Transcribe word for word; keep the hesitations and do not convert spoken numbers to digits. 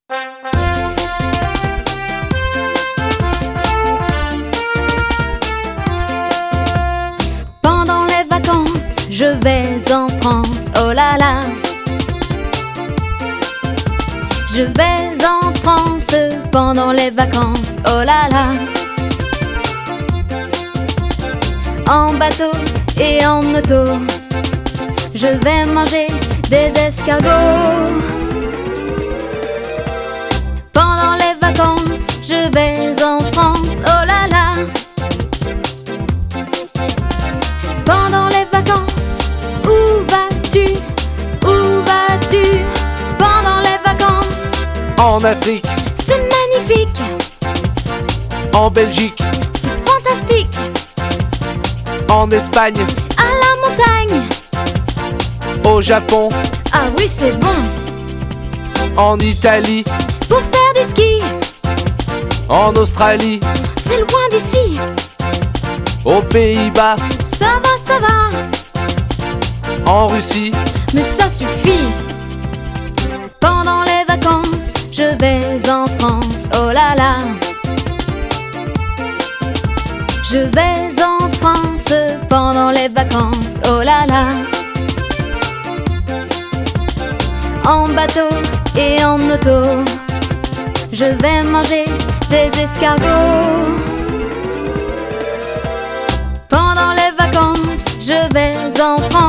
Pendant les vacances, je vais en France, oh là là. Je vais en France pendant les vacances, oh là là. En bateau et en auto, je vais manger des escargots. Pendant les vacances, je vais en France, oh là là. Pendant les vacances, où vas-tu? Où vas-tu? Pendant les vacances, en Afrique, c'est magnifique. en Belgique, C'est fantastique. en Espagne, À la montagne, au Japon, ah oui c'est bon. en Italie, Pour faire du ski, en Australie, c'est loin d'ici. aux Pays-Bas, Ça va, ça va, en Russie, mais ça suffit. Pendant les vacances, je vais en France, oh là là. Je vais en France pendant les vacances, oh là là. En bateau et en auto, je vais manger des escargots. Pendant les vacances, je vais en France.